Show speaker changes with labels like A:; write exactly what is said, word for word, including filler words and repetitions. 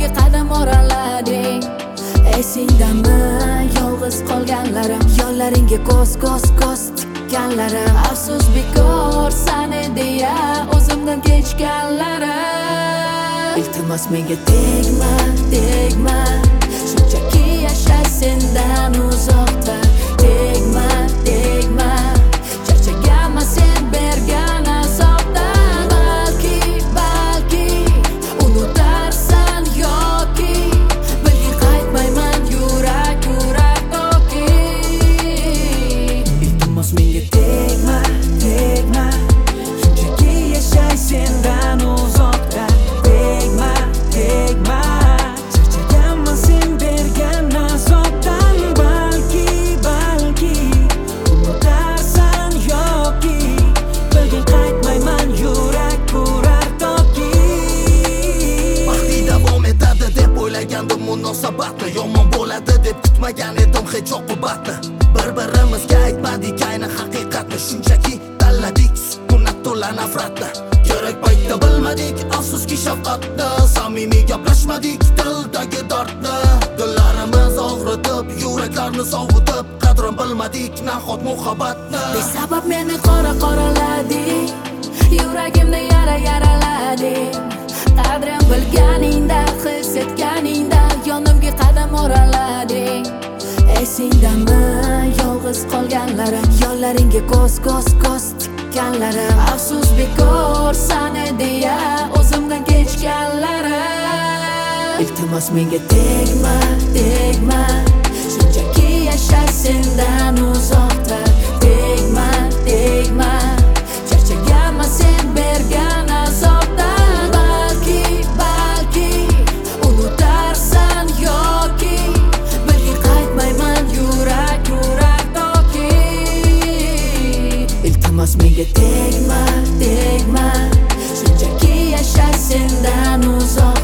A: yonimga qadam oralading. Esingdami yolg'iz qolganlarim, yo'llaringga ko'z ko'z ko'z tikkanlarim. Afsus bekor sani deya o'zimdan kechganlarim. Iltimos menga tegma, tegma, shunchaki yashay sendan uzoqda. Tegma, tegma, charchaganman sen bergan azobdan. Balki, balki unutarsan yoki bilgin qaytmayman yurak, yurak toki. Iltimos menga tegma, tegma, shunchaki yashay sendan uzoqda. Tegma, tegma, charchaganman sen bergan azobdan. Balki, balki unutarsan yoki bilgin qaytmayman yurak, yurak toki.
B: Vaqti davom etadi deb o'ylagandim munosabatni, yomon bo'ladi deb kutmagan edim hech oqibatni. Bir-birimizga aytmadik ayni haqiqatni, shunchaki tanladik sukunat to'la nafratni. Kerak paytda bilmadik afsuski shafqatni, samimiy gaplashmadik dildagi dardni. Dillarimiz og'ritib, yuraklarni sovutib, qadrin bilmadik nahot muhabbatni.
A: Besabab meni qora qoralading, yuragimda yara yaralading. Qadrim bilganingda, his etganingda yonimga qadam oralading. Esingdami yolg'iz qolganlarim, yo'llaringga ko'z ko'z ko'z tikkanlarim. Afsus bekor sani deya o'zimdan kechganlarim. Iltimos menga tegma, tegma, shunchaki yashay sendan uzoqda. Tegma, tegma, charchaganman sen bergan azobdan. Balki, balki unutarsan yoki bilgin qaytmayman yurak, yurak toki. Iltimos menga tegma, tegma, shunchaki yashay sendan uzoqda.